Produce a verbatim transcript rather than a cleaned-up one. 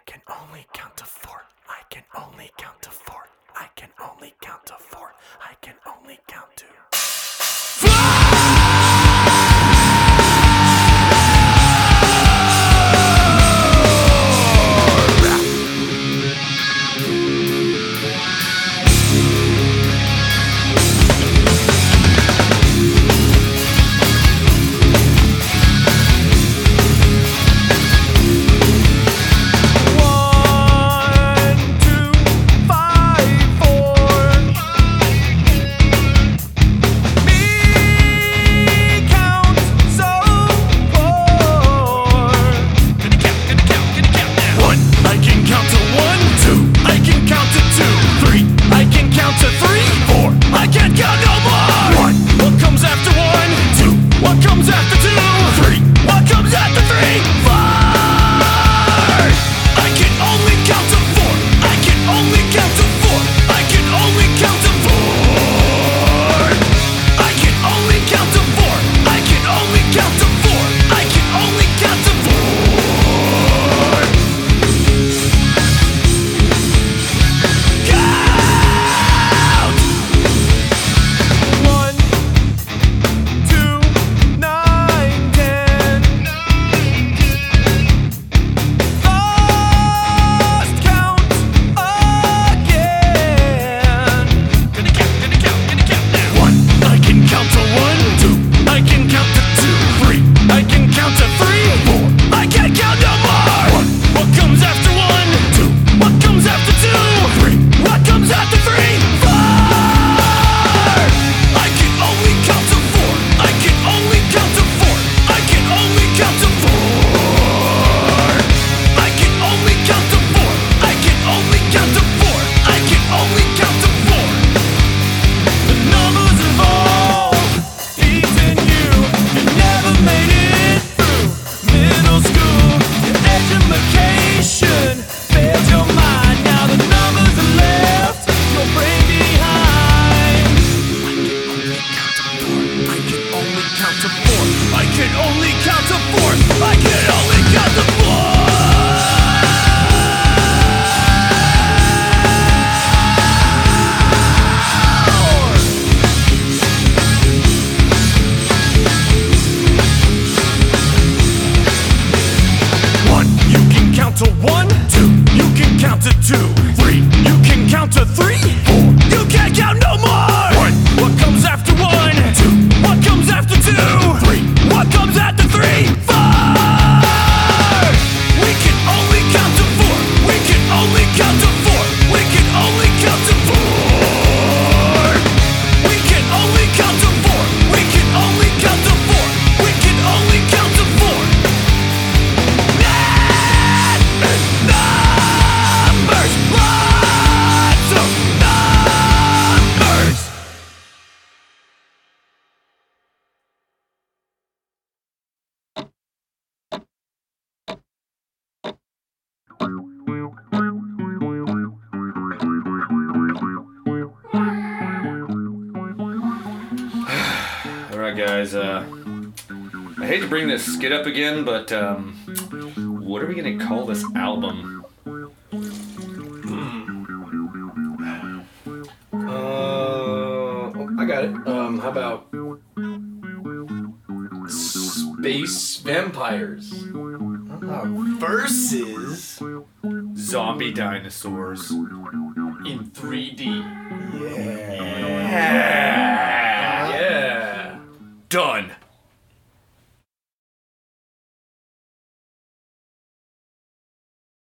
can only count to four. I can only count to four. I can only count to four. I can only count to guys. Uh, I hate to bring this skit up again, but um, what are we gonna call this album? Hmm. Uh, oh, I got it. Um, how about Space Vampires uh, versus Zombie Dinosaurs in three D? Yeah. Yeah. Yeah. Done.